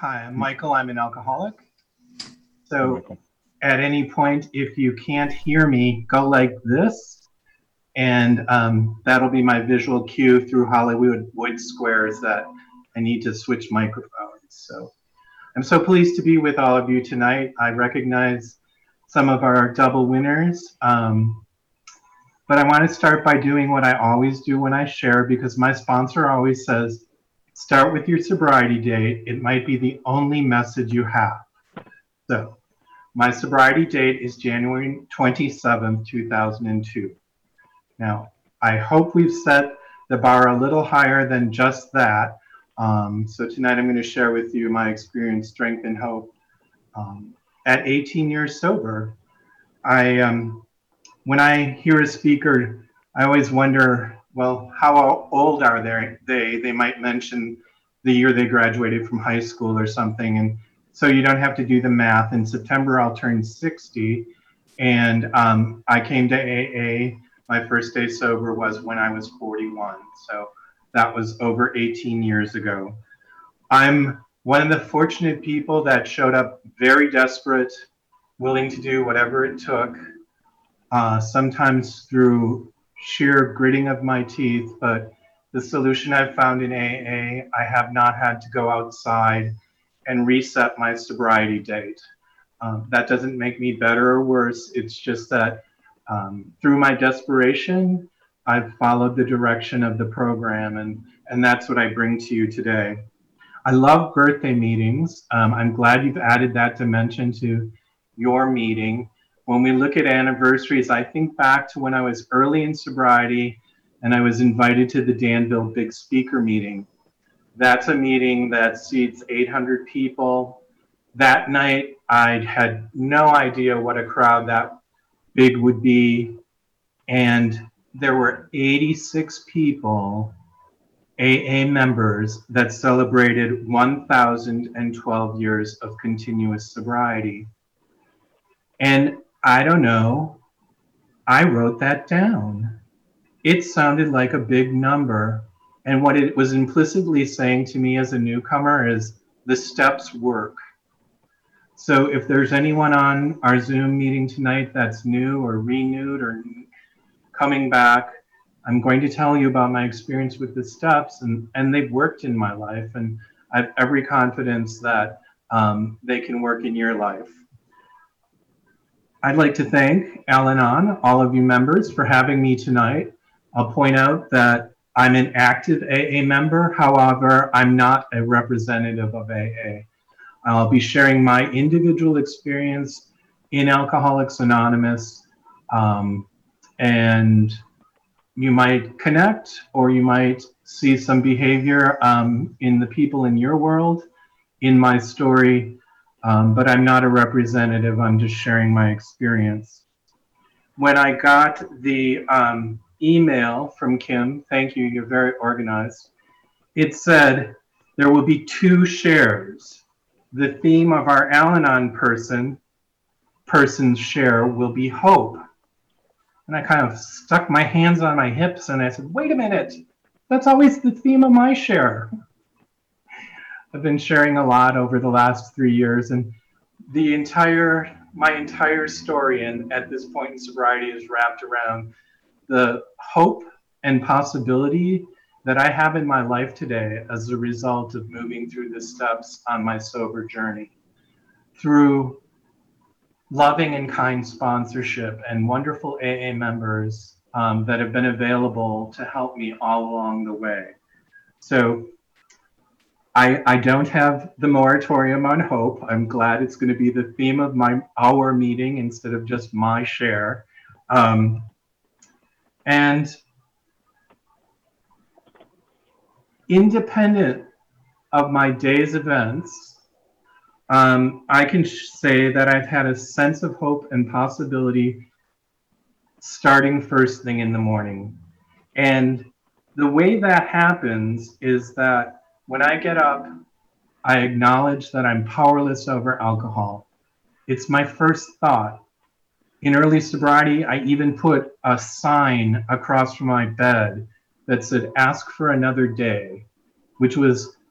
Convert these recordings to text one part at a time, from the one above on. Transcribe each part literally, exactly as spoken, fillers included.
Hi, I'm Michael. I'm an alcoholic. So Michael. at any point, if you can't hear me, go like this, and um, that'll be my visual cue through Hollywood Wood Squares that I need to switch microphones. So I'm so pleased to be with all of you tonight. I recognize some of our double winners, um, but I want to start by doing what I always do when I share, because my sponsor always says, start with your sobriety date. It might be the only message you have. So my sobriety date is January twenty-seventh, two thousand two. Now, I hope we've set the bar a little higher than just that. Um, so tonight I'm going to share with you my experience, strength, and hope. Um, at eighteen years sober, I um, when I hear a speaker, I always wonder, well, how old are they? They they might mention the year they graduated from high school or something, and so you don't have to do the math. In September, I'll turn sixty, and um, I came to A A. My first day sober was when I was forty-one, so that was over eighteen years ago. I'm one of the fortunate people that showed up very desperate, willing to do whatever it took, uh, sometimes through sheer gritting of my teeth, but the solution I've found in A A, I have not had to go outside and reset my sobriety date. Um, that doesn't make me better or worse. It's just that um, through my desperation, I've followed the direction of the program, and, and that's what I bring to you today. I love birthday meetings. Um, I'm glad you've added that dimension to your meeting. When we look at anniversaries, I think back to when I was early in sobriety and I was invited to the Danville Big Speaker meeting. That's a meeting that seats eight hundred people. That night, I had no idea what a crowd that big would be. And there were eighty-six people, A A members, that celebrated one thousand twelve years of continuous sobriety. And I don't know, I wrote that down. It sounded like a big number. And what it was implicitly saying to me as a newcomer is the steps work. So if there's anyone on our Zoom meeting tonight that's new or renewed or coming back, I'm going to tell you about my experience with the steps, and, and they've worked in my life, and I have every confidence that um, they can work in your life. I'd like to thank Al-Anon, all of you members, for having me tonight. I'll point out that I'm an active A A member. However, I'm not a representative of A A. I'll be sharing my individual experience in Alcoholics Anonymous, um, and you might connect, or you might see some behavior um, in the people in your world, in my story, um, but I'm not a representative. I'm just sharing my experience. When I got the um, email from Kim, thank you, you're very organized, it said there will be two shares. The theme of our Al-Anon person, person's share will be hope. And I kind of stuck my hands on my hips and I said, wait a minute, that's always the theme of my share. I've been sharing a lot over the last three years, and the entire, my entire story and at this point in sobriety is wrapped around the hope and possibility that I have in my life today as a result of moving through the steps on my sober journey. Through loving and kind sponsorship and wonderful A A members um, that have been available to help me all along the way. So I, I don't have the moratorium on hope. I'm glad it's going to be the theme of my our meeting instead of just my share. Um, and independent of my day's events, Um, I can say that I've had a sense of hope and possibility starting first thing in the morning. And the way that happens is that when I get up, I acknowledge that I'm powerless over alcohol. It's my first thought. In early sobriety, I even put a sign across from my bed that said, ask for another day, which was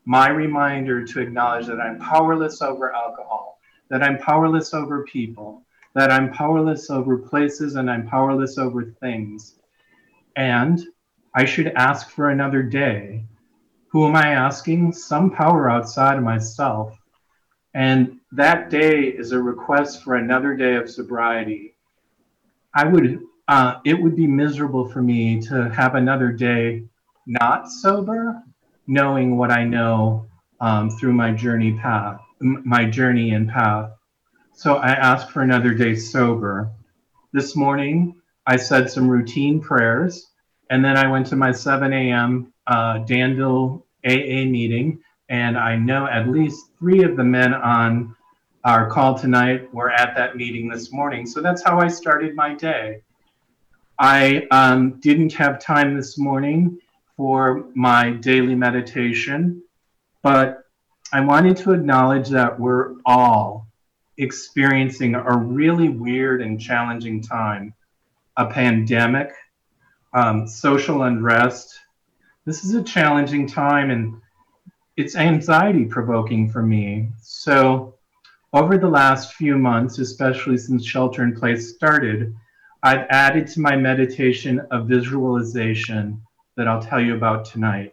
my reminder to acknowledge that I'm powerless over alcohol, that I'm powerless over people, that I'm powerless over places, and I'm powerless over things. And I should ask for another day. Who am I asking? Some power outside of myself. And that day is a request for another day of sobriety. I would, uh, it would be miserable for me to have another day not sober, knowing what I know um, through my journey path, my journey and path. So I asked for another day sober. This morning, I said some routine prayers, and then I went to my seven a.m. Uh, Danville A A meeting, and I know at least three of the men on our call tonight were at that meeting this morning. So that's how I started my day. I um, didn't have time this morning for my daily meditation, but I wanted to acknowledge that we're all experiencing a really weird and challenging time. A pandemic, um, social unrest. This is a challenging time, and it's anxiety provoking for me. So over the last few months, especially since shelter in place started, I've added to my meditation a visualization that I'll tell you about tonight.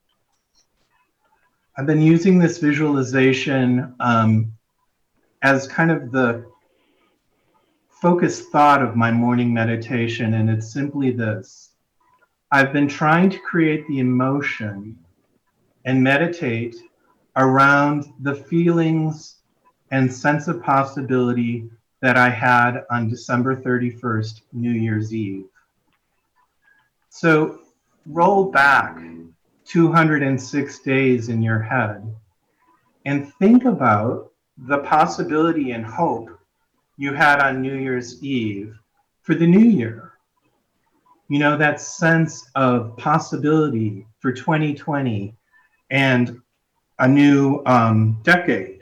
I've been using this visualization um, as kind of the focused thought of my morning meditation, and it's simply this. I've been trying to create the emotion and meditate around the feelings and sense of possibility that I had on December thirty-first, New Year's Eve. So roll back two hundred six days in your head and think about the possibility and hope you had on New Year's Eve for the new year. You know, that sense of possibility for twenty twenty and a new um, decade.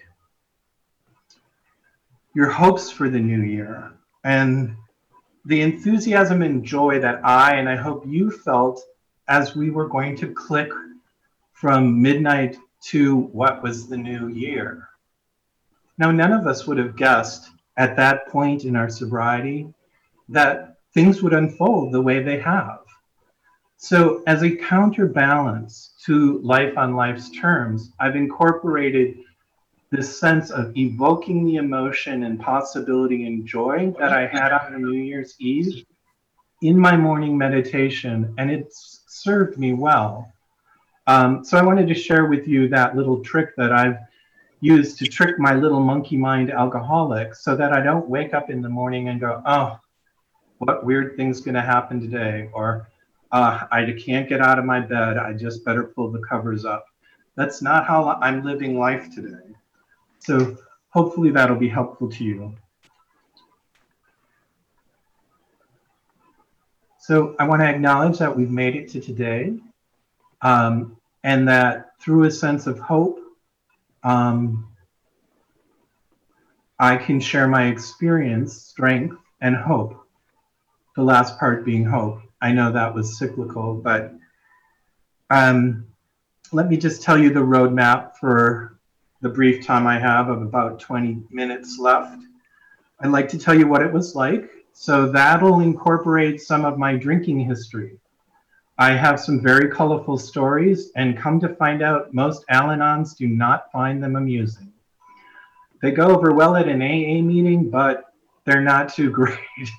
Your hopes for the new year and the enthusiasm and joy that I, and I hope you felt as we were going to click from midnight to what was the new year. Now, none of us would have guessed at that point in our sobriety that things would unfold the way they have. So as a counterbalance to life on life's terms, I've incorporated this sense of evoking the emotion and possibility and joy that I had on New Year's Eve in my morning meditation, and it's served me well. Um, so I wanted to share with you that little trick that I've used to trick my little monkey mind alcoholic so that I don't wake up in the morning and go, oh, what weird thing's going to happen today? Or uh, I can't get out of my bed. I just better pull the covers up. That's not how I'm living life today. So hopefully that'll be helpful to you. So I want to acknowledge that we've made it to today, um, and that through a sense of hope, um, I can share my experience, strength, and hope. The last part being hope. I know that was cyclical, but um, let me just tell you the roadmap for the brief time I have of about twenty minutes left. I'd like to tell you what it was like. So that'll incorporate some of my drinking history. I have some very colorful stories, and come to find out, most Al-Anons do not find them amusing. They go over well at an A A meeting, but they're not too great.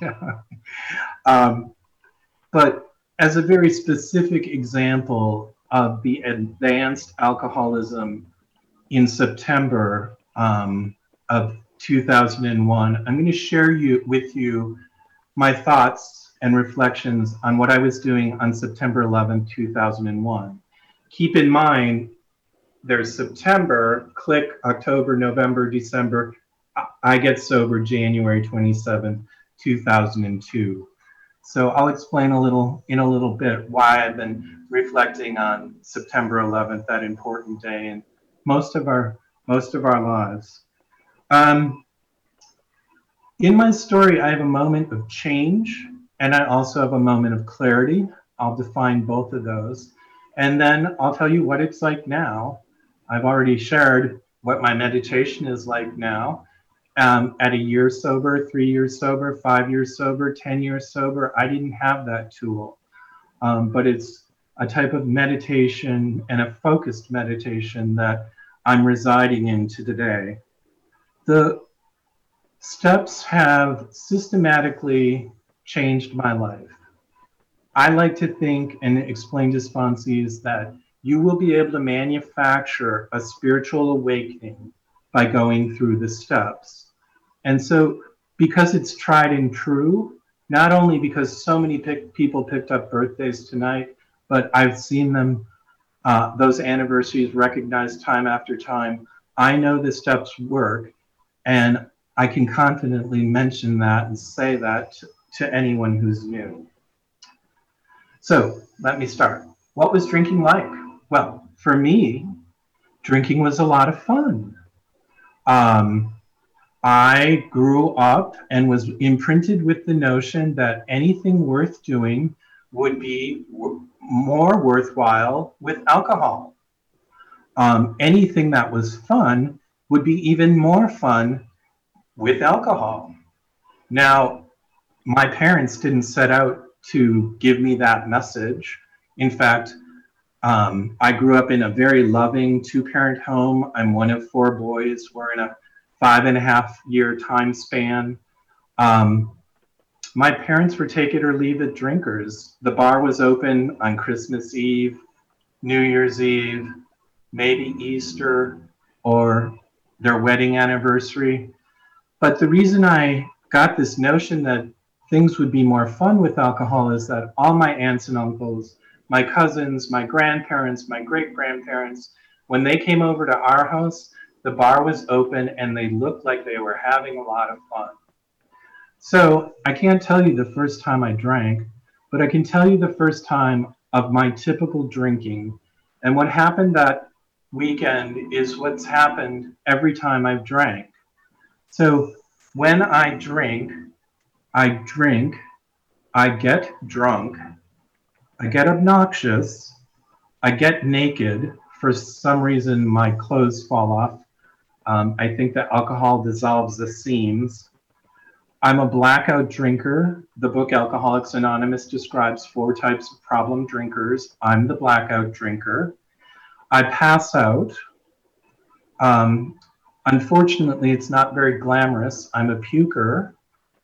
um, but as a very specific example of the advanced alcoholism in September um, of two thousand one, I'm going to share you with you my thoughts and reflections on what I was doing on September eleventh, two thousand one. Keep in mind, there's September, click October, November, December. I get sober January twenty-seventh, two thousand two. So I'll explain a little in a little bit why I've been reflecting on September eleventh, that important day, and most of our most of our lives. Um, in my story, I have a moment of change, and I also have a moment of clarity. I'll define both of those, and then I'll tell you what it's like now. I've already shared what my meditation is like now. Um, at a year sober, three years sober, five years sober, ten years sober, I didn't have that tool. Um, but it's a type of meditation and a focused meditation that I'm residing in today. The steps have systematically changed my life. I like to think and explain to sponsees that you will be able to manufacture a spiritual awakening by going through the steps. And so, because it's tried and true, not only because so many pick, people picked up birthdays tonight, but I've seen them, uh, those anniversaries recognized time after time. I know the steps work, and I can confidently mention that and say that to, to anyone who's new. So let me start. What was drinking like? Well, for me, drinking was a lot of fun. Um, I grew up and was imprinted with the notion that anything worth doing would be w- more worthwhile with alcohol. Um, anything that was fun would be even more fun with alcohol. Now, my parents didn't set out to give me that message. In fact, um, I grew up in a very loving two-parent home. I'm one of four boys. We're in a five and a half year time span. Um, my parents were take it or leave it drinkers. The bar was open on Christmas Eve, New Year's Eve, maybe Easter, or their wedding anniversary. But the reason I got this notion that things would be more fun with alcohol is that all my aunts and uncles, my cousins, my grandparents, my great grandparents, when they came over to our house, the bar was open and they looked like they were having a lot of fun. So I can't tell you the first time I drank, but I can tell you the first time of my typical drinking. And what happened that weekend is what's happened every time I've drank. So when I drink, I drink, I get drunk, I get obnoxious, I get naked. For some reason, my clothes fall off. Um, I think that alcohol dissolves the seams. I'm a blackout drinker. The book Alcoholics Anonymous describes four types of problem drinkers. I'm the blackout drinker. I pass out. Um, unfortunately, it's not very glamorous. I'm a puker.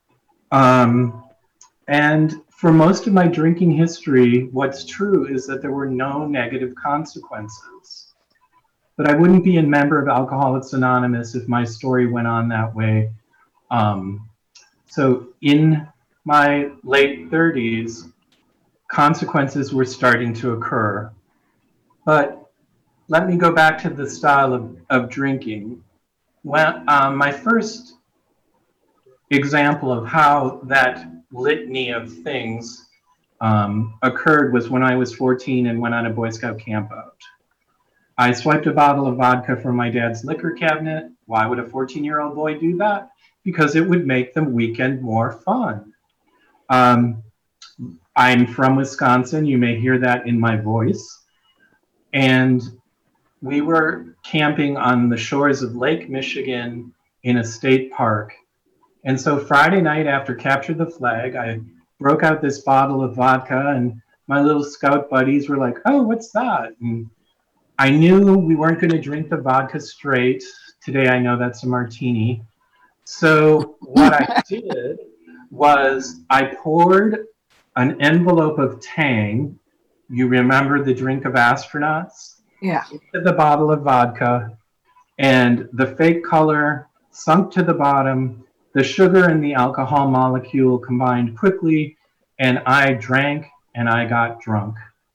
Um, and for most of my drinking history, what's true is that there were no negative consequences. But I wouldn't be a member of Alcoholics Anonymous if my story went on that way. Um, so in my late thirties, consequences were starting to occur. But let me go back to the style of, of drinking. Well, um, my first example of how that litany of things um, occurred was when I was fourteen and went on a Boy Scout camp out. I swiped a bottle of vodka from my dad's liquor cabinet. Why would a fourteen-year-old boy do that? Because it would make the weekend more fun. Um, I'm from Wisconsin. You may hear that in my voice. And we were camping on the shores of Lake Michigan in a state park. And so Friday night after Capture the Flag, I broke out this bottle of vodka and my little scout buddies were like, oh, what's that? And I knew we weren't going to drink the vodka straight. Today I know that's a martini. So what I did was I poured an envelope of Tang. You remember the drink of astronauts? Yeah. Into the bottle of vodka, and the fake color sunk to the bottom. The sugar and the alcohol molecule combined quickly, and I drank and I got drunk.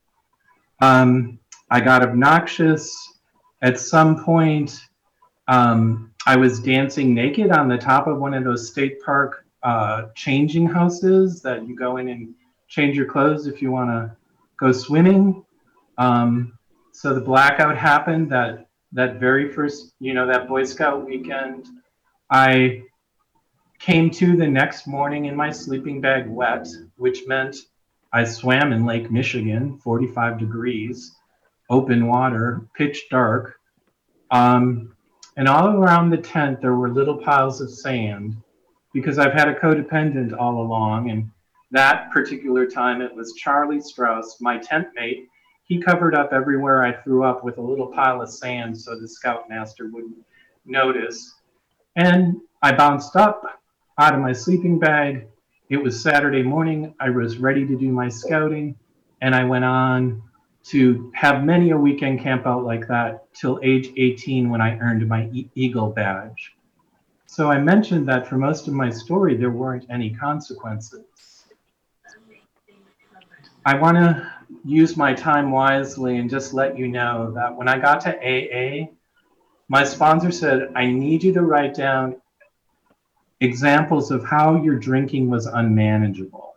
Um, I got obnoxious. At some point, um, I was dancing naked on the top of one of those state park uh, changing houses that you go in and change your clothes if you want to go swimming. Um, so the blackout happened that that very first, you know, that Boy Scout weekend. I came to the next morning in my sleeping bag wet, which meant I swam in Lake Michigan, forty-five degrees, open water, pitch dark. Um, and all around the tent, there were little piles of sand because I've had a codependent all along. And that particular time, it was Charlie Strauss, my tent mate. He covered up everywhere I threw up with a little pile of sand so the scoutmaster wouldn't notice. And I bounced up out of my sleeping bag. It was Saturday morning. I was ready to do my scouting, and I went on to have many a weekend camp out like that till age eighteen when I earned my e- Eagle badge. So I mentioned that for most of my story, there weren't any consequences. I want to use my time wisely and just let you know that when I got to A A, my sponsor said, I need you to write down examples of how your drinking was unmanageable.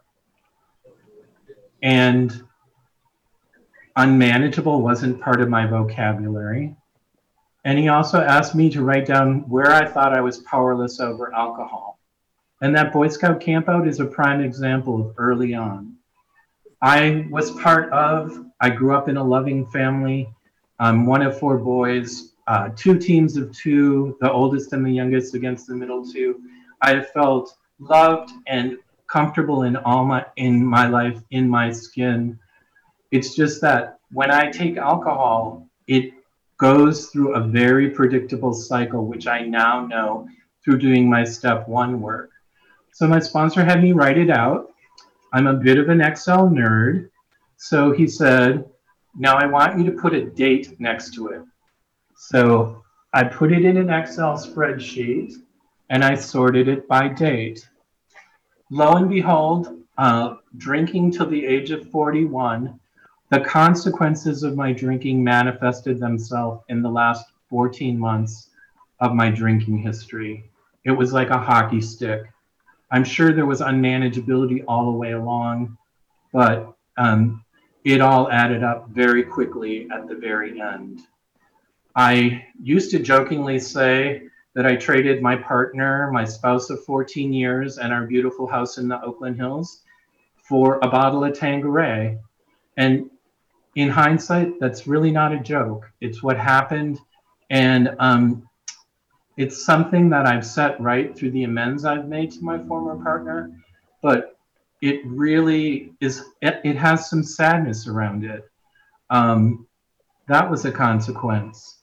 And unmanageable wasn't part of my vocabulary. And he also asked me to write down where I thought I was powerless over alcohol. And that Boy Scout campout is a prime example of early on. I was part of, I grew up in a loving family. I'm one of four boys, uh, two teams of two, the oldest and the youngest against the middle two. I have felt loved and comfortable in all my in my life, in my skin. It's just that when I take alcohol, it goes through a very predictable cycle, which I now know through doing my step one work. So my sponsor had me write it out. I'm a bit of an Excel nerd. So he said, now I want you to put a date next to it. So I put it in an Excel spreadsheet and I sorted it by date. Lo and behold, uh, drinking till the age of forty-one, the consequences of my drinking manifested themselves in the last fourteen months of my drinking history. It was like a hockey stick. I'm sure there was unmanageability all the way along, but um, it all added up very quickly at the very end. I used to jokingly say that I traded my partner, my spouse of fourteen years, and our beautiful house in the Oakland Hills for a bottle of Tanqueray. And in hindsight, that's really not a joke. It's what happened. And um, it's something that I've set right through the amends I've made to my former partner. But it really is, it, it has some sadness around it. Um, that was a consequence.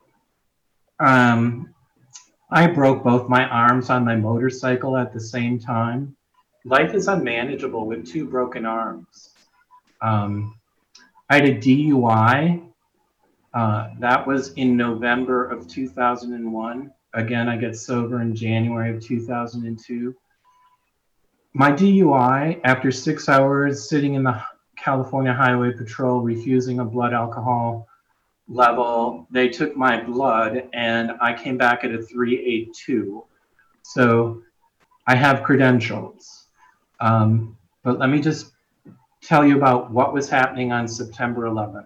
Um, I broke both my arms on my motorcycle at the same time. Life is unmanageable with two broken arms. Um, I had a D U I. Uh, that was in November of two thousand one. Again, I get sober in January of two thousand two. My D U I, after six hours sitting in the California Highway Patrol refusing a blood alcohol level, they took my blood and I came back at a three eighty-two. So I have credentials. Um, but let me just tell you about what was happening on September eleventh.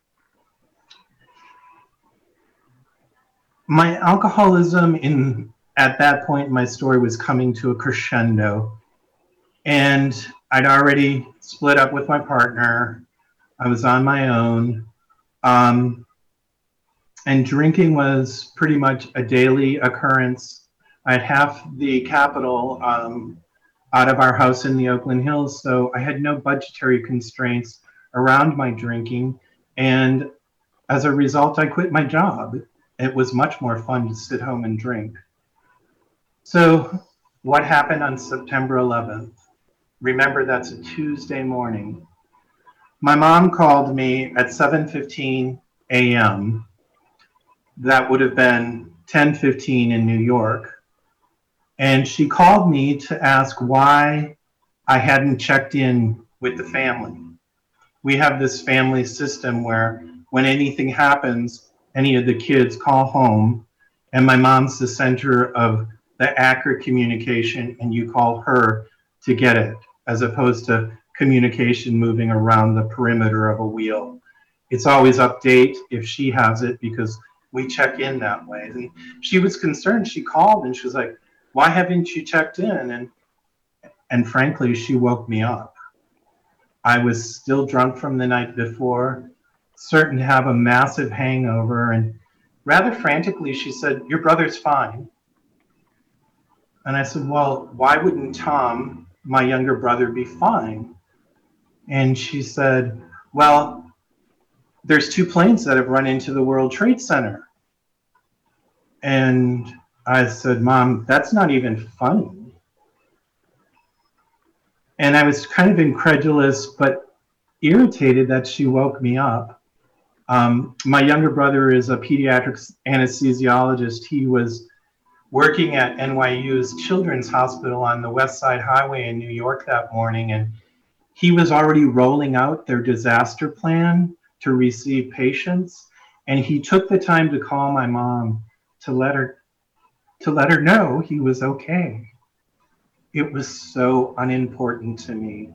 My alcoholism in at that point in my story was coming to a crescendo. And I'd already split up with my partner. I was on my own. Um, and drinking was pretty much a daily occurrence. I had half the capital um, out of our house in the Oakland Hills, so I had no budgetary constraints around my drinking. And as a result, I quit my job. It was much more fun to sit home and drink. So what happened on September eleventh? Remember, that's a Tuesday morning. My mom called me at seven fifteen a.m. That would have been ten fifteen in New York. And she called me to ask why I hadn't checked in with the family. We have this family system where when anything happens, any of the kids call home, and my mom's the center of the accurate communication, and you call her to get it, as opposed to communication moving around the perimeter of a wheel. It's always update if she has it because we check in that way. And she was concerned. She called and she was like, why haven't you checked in? And and frankly, she woke me up. I was still drunk from the night before, certain to have a massive hangover. And rather frantically, she said, "Your brother's fine." And I said, "Well, why wouldn't Tom, my younger brother, be fine?" And she said, "Well, there's two planes that have run into the World Trade Center." And I said, "Mom, that's not even funny." And I was kind of incredulous, but irritated that she woke me up. Um, my younger brother is a pediatric anesthesiologist. He was working at N Y U's Children's Hospital on the West Side Highway in New York that morning, and he was already rolling out their disaster plan to receive patients. And he took the time to call my mom to let her to let her know he was okay. It was so unimportant to me.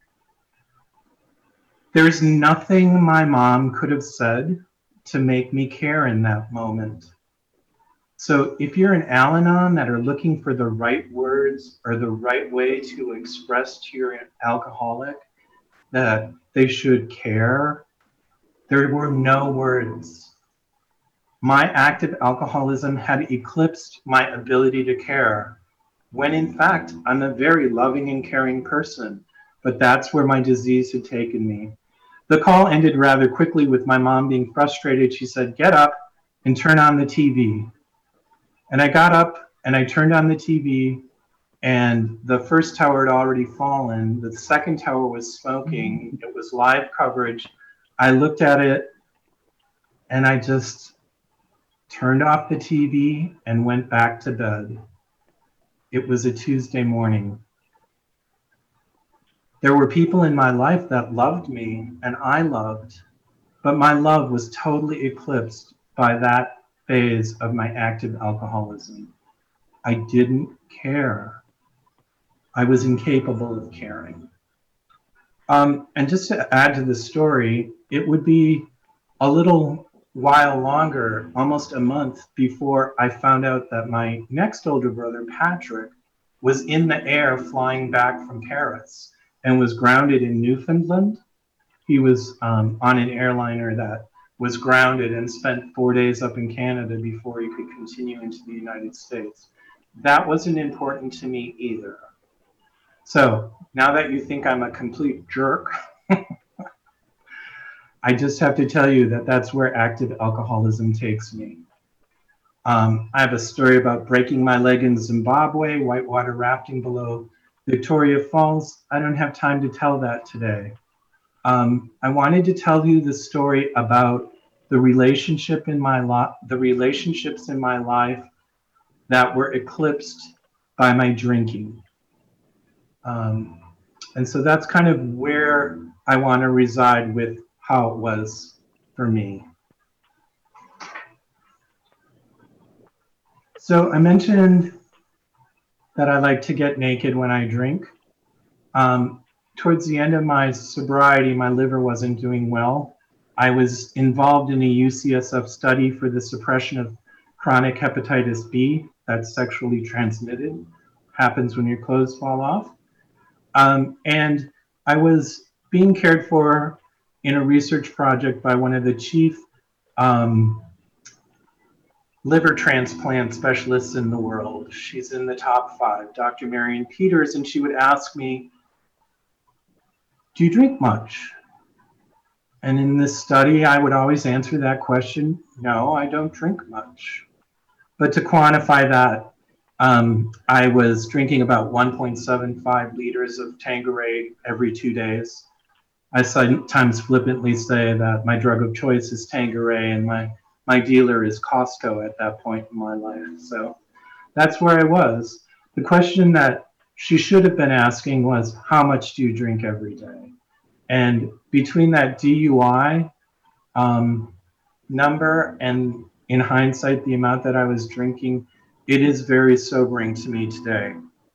There's nothing my mom could have said to make me care in that moment. So if you're an Al-Anon that are looking for the right words or the right way to express to your alcoholic that they should care, there were no words. My active alcoholism had eclipsed my ability to care, when in fact, I'm a very loving and caring person, but that's where my disease had taken me. The call ended rather quickly with my mom being frustrated. She said, "Get up and turn on the T V." And I got up and I turned on the T V, and the first tower had already fallen. The second tower was smoking. It was live coverage. I looked at it and I just turned off the T V and went back to bed. It was a Tuesday morning. There were people in my life that loved me and I loved, but my love was totally eclipsed by that phase of my active alcoholism. I didn't care. I was incapable of caring. Um, and just to add to the story, it would be a little while longer, almost a month, before I found out that my next older brother, Patrick, was in the air flying back from Paris and was grounded in Newfoundland. He was um, on an airliner that was grounded and spent four days up in Canada before he could continue into the United States. That wasn't important to me either. So now that you think I'm a complete jerk, I just have to tell you that that's where active alcoholism takes me. Um, I have a story about breaking my leg in Zimbabwe, whitewater rafting below Victoria Falls. I don't have time to tell that today. Um, I wanted to tell you the story about the relationship in my life, the relationships in my life that were eclipsed by my drinking. Um, and so that's kind of where I want to reside with how it was for me. So I mentioned that I like to get naked when I drink. Um, towards the end of my sobriety, my liver wasn't doing well. I was involved in a U C S F study for the suppression of chronic hepatitis B that's sexually transmitted. Happens when your clothes fall off. Um, and I was being cared for in a research project by one of the chief um, liver transplant specialists in the world. She's in the top five, Doctor Marion Peters, and she would ask me, "Do you drink much?" And in this study, I would always answer that question, "No, I don't drink much." But to quantify that, um, I was drinking about one point seven five liters of Tanqueray every two days. I sometimes flippantly say that my drug of choice is Tanqueray and my, my dealer is Costco at that point in my life. So that's where I was. The question that she should have been asking was, how much do you drink every day? And between that D U I um, number and in hindsight, the amount that I was drinking, it is very sobering to me today.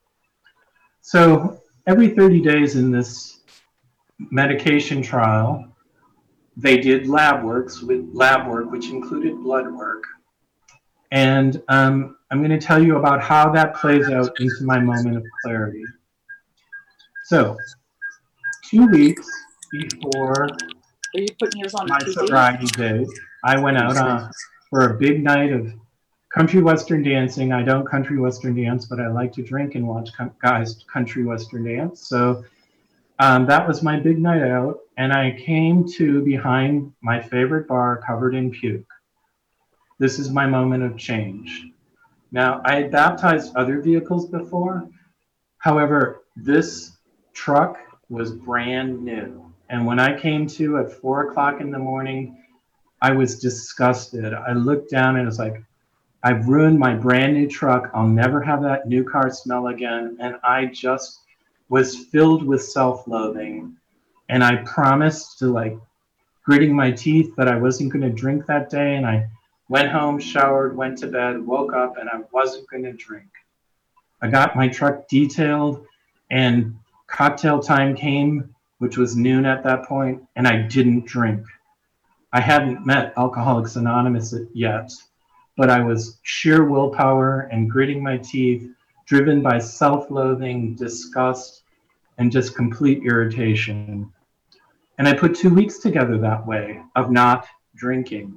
So every thirty days in this medication trial, they did lab works with lab work, which included blood work. And um, I'm going to tell you about how that plays out into my moment of clarity. So, two weeks before Are you putting yours on my the T V? sobriety date, I went out on for a big night of country western dancing. I don't country western dance, but I like to drink and watch guys country western dance. So um, that was my big night out, and I came to behind my favorite bar covered in puke. This is my moment of change. Now, I had baptized other vehicles before. However, this truck was brand new. And when I came to at four o'clock in the morning, I was disgusted. I looked down and it was like, I've ruined my brand new truck. I'll never have that new car smell again. And I just was filled with self-loathing. And I promised to, like, gritting my teeth that I wasn't going to drink that day. And I went home, showered, went to bed, woke up, and I wasn't going to drink. I got my truck detailed, and cocktail time came, which was noon at that point, and I didn't drink. I hadn't met Alcoholics Anonymous yet, but I was sheer willpower and gritting my teeth, driven by self-loathing, disgust, and just complete irritation. And I put two weeks together that way of not drinking.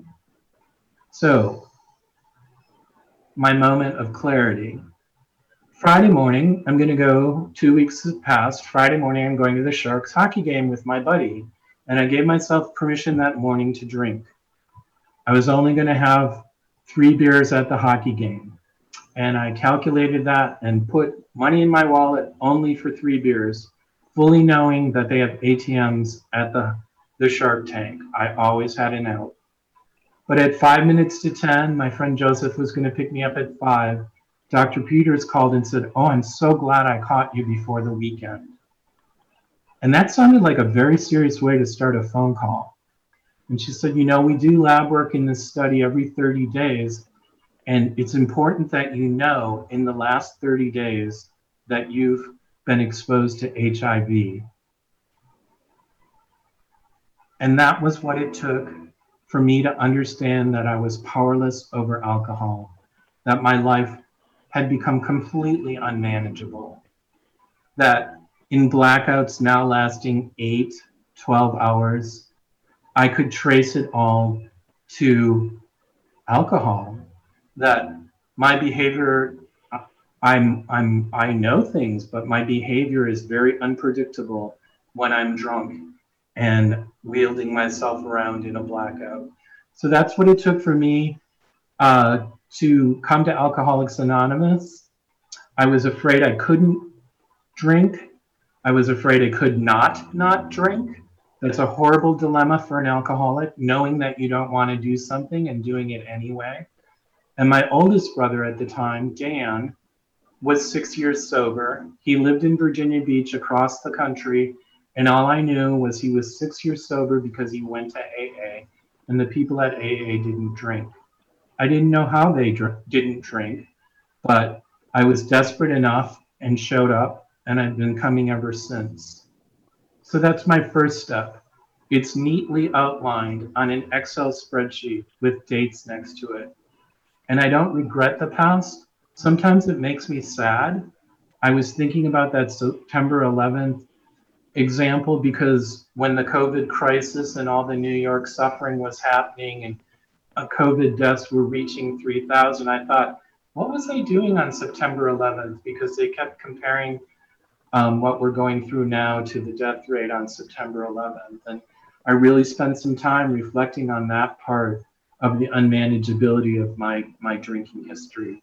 So, my moment of clarity. Friday morning, I'm going to go, two weeks past, Friday morning, I'm going to the Sharks hockey game with my buddy. And I gave myself permission that morning to drink. I was only going to have three beers at the hockey game. And I calculated that and put money in my wallet only for three beers, fully knowing that they have A T Ms at the, the Shark Tank. I always had an out. But at five minutes to ten, my friend Joseph was going to pick me up at five. Doctor Peters called and said, "Oh, I'm so glad I caught you before the weekend." And that sounded like a very serious way to start a phone call. And she said, "You know, we do lab work in this study every thirty days. And it's important that you know in the last thirty days that you've been exposed to H I V." And that was what it took for me to understand that I was powerless over alcohol, that my life had become completely unmanageable, that in blackouts now lasting eight, twelve hours, I could trace it all to alcohol, that my behavior, I'm, I'm, I know things, but my behavior is very unpredictable when I'm drunk and wielding myself around in a blackout. So that's what it took for me uh, to come to Alcoholics Anonymous. I was afraid I couldn't drink. I was afraid I could not not drink. That's a horrible dilemma for an alcoholic, knowing that you don't want to do something and doing it anyway. And my oldest brother at the time, Dan, was six years sober. He lived in Virginia Beach across the country. And all I knew was he was six years sober because he went to A A. And the people at A A didn't drink. I didn't know how they dr- didn't drink, but I was desperate enough and showed up, and I've been coming ever since. So that's my first step. It's neatly outlined on an Excel spreadsheet with dates next to it. And I don't regret the past. Sometimes it makes me sad. I was thinking about that September eleventh example because when the COVID crisis and all the New York suffering was happening and uh, COVID deaths were reaching three thousand, I thought, what was I doing on September eleventh? Because they kept comparing um, what we're going through now to the death rate on September eleventh. And I really spent some time reflecting on that part of the unmanageability of my, my drinking history.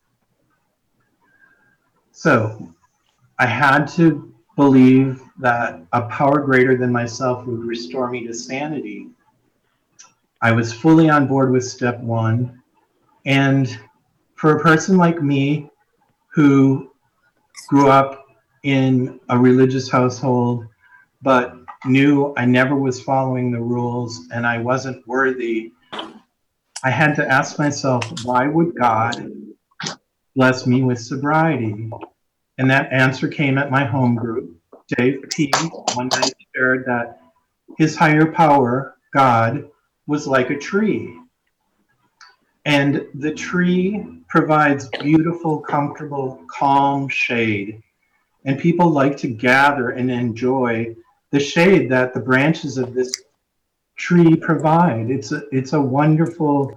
So I had to believe that a power greater than myself would restore me to sanity. I was fully on board with step one. And for a person like me who grew up in a religious household, but knew I never was following the rules and I wasn't worthy, I had to ask myself, why would God bless me with sobriety? And that answer came at my home group. Dave P. one night shared that his higher power, God, was like a tree. And the tree provides beautiful, comfortable, calm shade. And people like to gather and enjoy the shade that the branches of this tree provide. It's a, it's a wonderful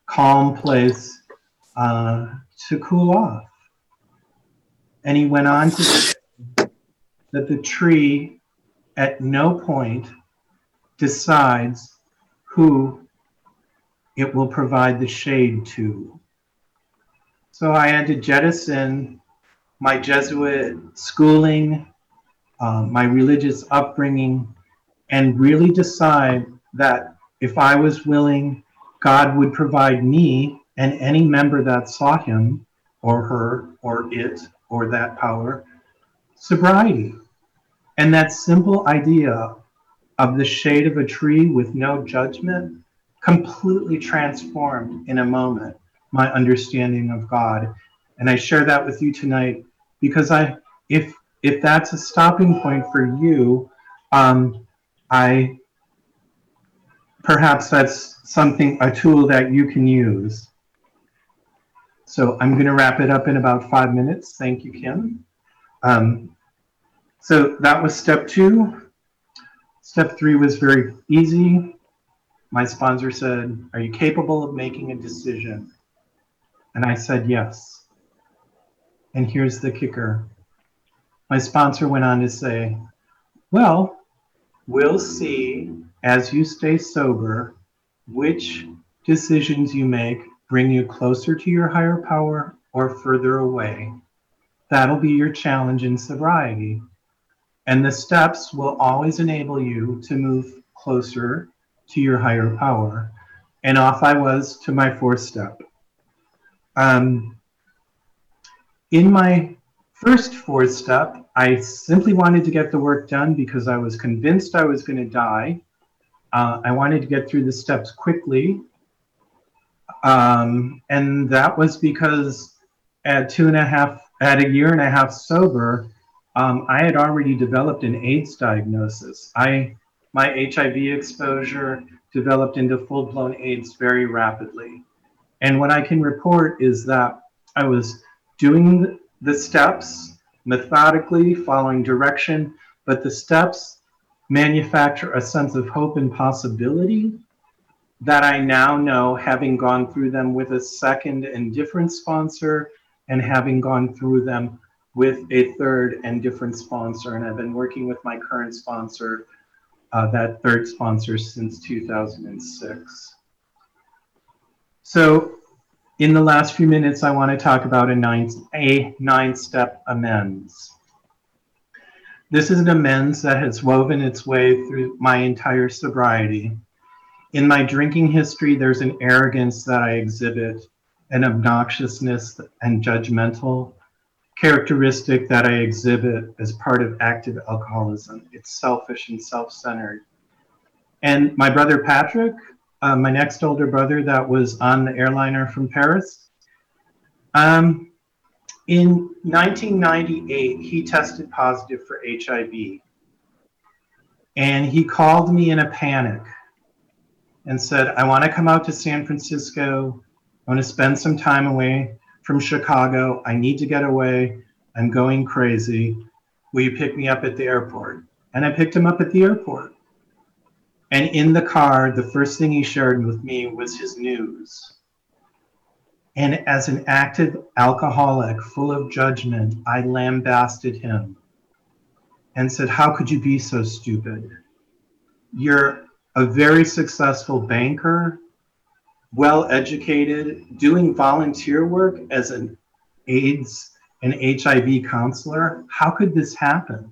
calm place uh, to cool off. And he went on to say that the tree at no point decides who it will provide the shade to. So I had to jettison my Jesuit schooling, uh, my religious upbringing, and really decide that if I was willing, God would provide me and any member that sought him or her or it or that power sobriety. And that simple idea of the shade of a tree with no judgment completely transformed in a moment my understanding of God. And I share that with you tonight because I, if if that's a stopping point for you, um, I perhaps that's something, a tool that you can use. So I'm going to wrap it up in about five minutes. Thank you, Kim. Um, so that was step two. Step three was very easy. My sponsor said, "Are you capable of making a decision?" And I said, yes. And here's the kicker. My sponsor went on to say, well, we'll see as you stay sober which decisions you make bring you closer to your higher power or further away. That'll be your challenge in sobriety. And the steps will always enable you to move closer to your higher power. And off I was to my fourth step. Um, in my first fourth step, I simply wanted to get the work done because I was convinced I was going to die. Uh, I wanted to get through the steps quickly. Um, and that was because at two and a half, at a year and a half sober, um, I had already developed an AIDS diagnosis. I, my H I V exposure developed into full-blown AIDS very rapidly. And what I can report is that I was doing the steps methodically, following direction, but the steps manufacture a sense of hope and possibility that I now know, having gone through them with a second and different sponsor and having gone through them with a third and different sponsor. And I've been working with my current sponsor, uh, that third sponsor, since two thousand six. So in the last few minutes, I want to talk about a nine, a nine-step amends. This is an amends that has woven its way through my entire sobriety. In my drinking history, there's an arrogance that I exhibit, an obnoxiousness and judgmental characteristic that I exhibit as part of active alcoholism. It's selfish and self-centered. And my brother Patrick, uh, my next older brother that was on the airliner from Paris, um, in nineteen ninety-eight, he tested positive for H I V. And he called me in a panic and said, I want to come out to San Francisco. I want to spend some time away from Chicago. I need to get away. I'm going crazy. Will you pick me up at the airport? And I picked him up at the airport. And in the car, the first thing he shared with me was his news. And as an active alcoholic full of judgment, I lambasted him and said, how could you be so stupid? You're a very successful banker, well-educated, doing volunteer work as an AIDS and H I V counselor. How could this happen?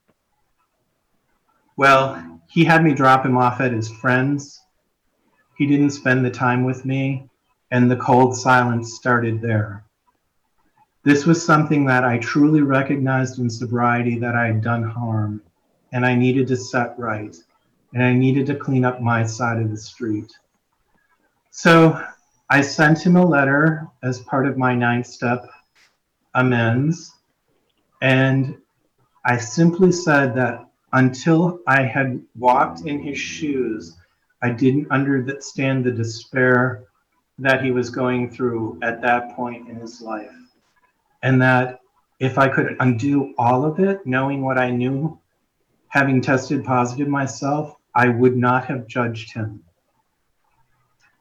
Well, he had me drop him off at his friend's. He didn't spend the time with me, and the cold silence started there. This was something that I truly recognized in sobriety, that I had done harm, and I needed to set right, and I needed to clean up my side of the street. So I sent him a letter as part of my nine-step amends, and I simply said that until I had walked in his shoes, I didn't understand the despair that he was going through at that point in his life. And that if I could undo all of it, knowing what I knew, having tested positive myself, I would not have judged him.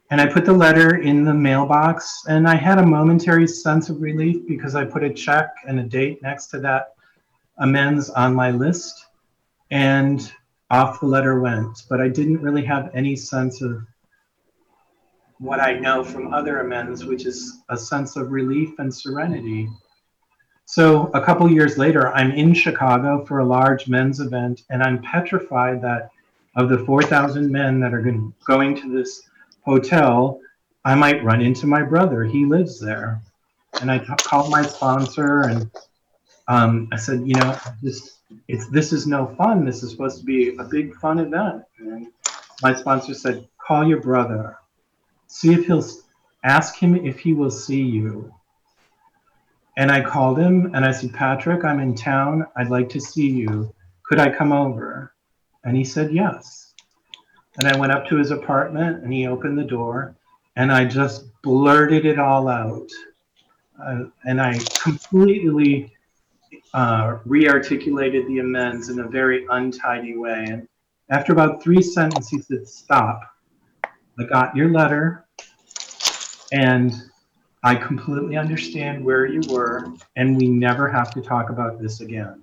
And I put the letter in the mailbox, and I had a momentary sense of relief because I put a check and a date next to that amends on my list, and off the letter went. But I didn't really have any sense of what I know from other amends, which is a sense of relief and serenity. So a couple years later, I'm in Chicago for a large men's event, and I'm petrified that of the four thousand men that are going to this hotel, I might run into my brother. He lives there. And I called my sponsor, and um, I said, you know, this, it's, this is no fun. This is supposed to be a big fun event. And my sponsor said, call your brother. See if he'll, ask him if he will see you. And I called him and I said, Patrick, I'm in town. I'd like to see you. Could I come over? And he said, yes. And I went up to his apartment and he opened the door and I just blurted it all out. Uh, and I completely uh, re-articulated the amends in a very untidy way. And after about three sentences, he said, stop. I got your letter and I completely understand where you were, and we never have to talk about this again.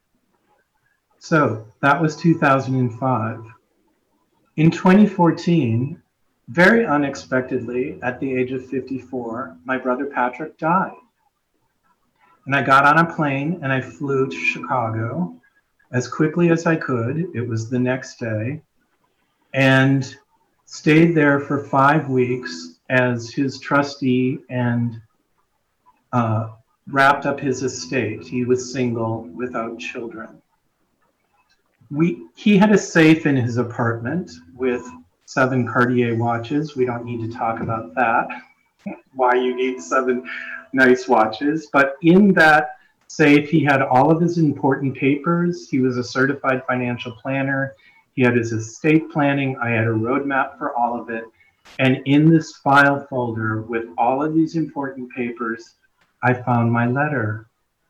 So that was two thousand five. In twenty fourteen, very unexpectedly, at the age of fifty-four, my brother Patrick died. And I got on a plane and I flew to Chicago as quickly as I could. It was the next day, and stayed there for five weeks as his trustee and uh, wrapped up his estate. He was single, without children. We, he had a safe in his apartment with seven Cartier watches. We don't need to talk about that, why you need seven nice watches. But in that safe, he had all of his important papers. He was a certified financial planner. He had his estate planning. I had a roadmap for all of it. And in this file folder with all of these important papers, I found my letter.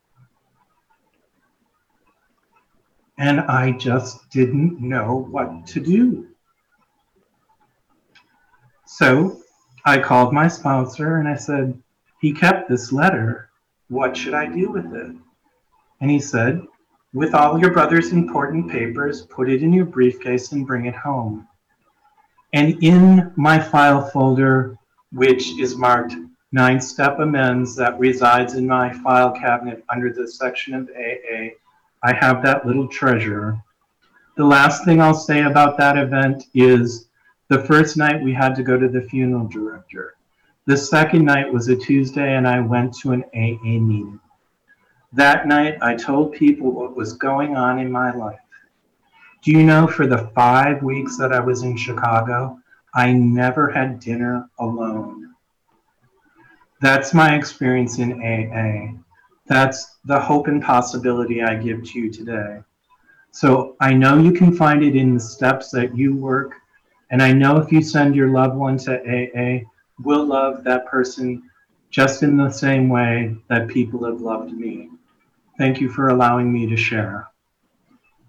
And I just didn't know what to do. So I called my sponsor and I said, he kept this letter. What should I do with it? And he said, with all your brother's important papers, put it in your briefcase and bring it home. And in my file folder, which is marked nine-step amends that resides in my file cabinet under the section of A A, I have that little treasure. The last thing I'll say about that event is the first night we had to go to the funeral director. The second night was a Tuesday and I went to an A A meeting. That night I told people what was going on in my life. Do you know, for the five weeks that I was in Chicago, I never had dinner alone. That's my experience in A A. That's the hope and possibility I give to you today. So I know you can find it in the steps that you work, and I know if you send your loved one to A A, we'll love that person just in the same way that people have loved me. Thank you for allowing me to share.